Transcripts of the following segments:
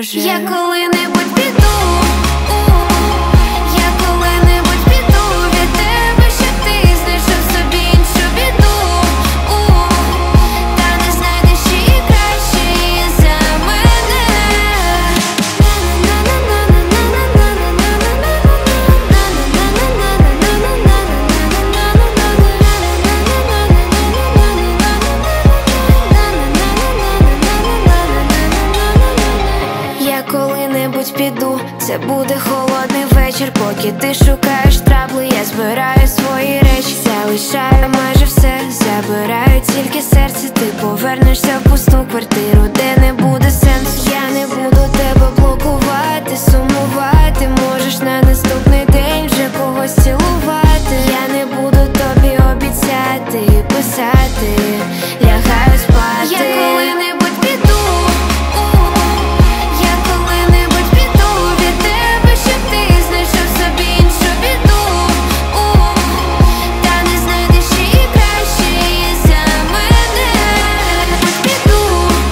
може. Я коли-небудь піду, я коли-небудь піду від тебе, щоб ти знайшов собі іншу біду. Та не знайдеш її кращої за мене. Я коли-небудь піду, це буде холодний вечір. Поки ти шукаєш трабли, я збираю свої речі. Залишаю майже все, забираю тільки серце. Ти повернешся в пусту квартиру, де не буде сенсу. Я не буду тебе блокувати, сумувати. Можеш на наступний день вже когось цілувати. Я не буду тобі обіцяти, писати, лягаю спати. Я коли-небудь піду, я коли-небудь піду від тебе, щоб ти знайшов собі іншу біду. Та не знайдеш її кращої за мене. Піду,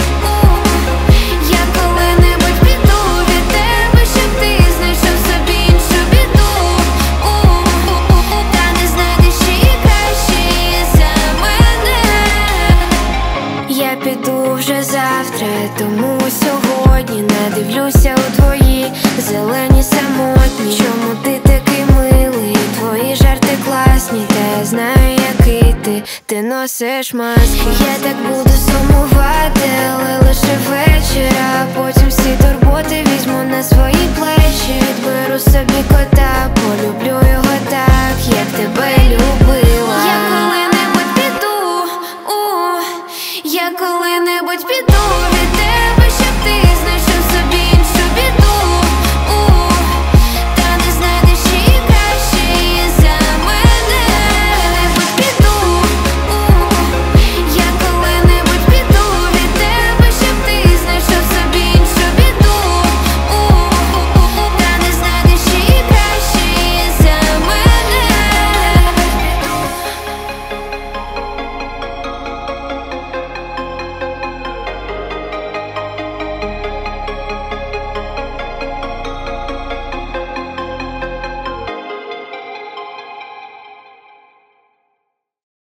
я коли-небудь піду від тебе, щоб ти знайшов собі іншу біду. Та не знайдеш її кращої за мене. Я піду вже завтра, тому сьогодні не дивлюся у твої зелені самотні. Чому ти такий милий? Твої жарти класні, та я знаю, який ти носиш маски. Я так буду сумувати, але лише вечір, а потім всі турботи візьму на свої плечі. Відберу собі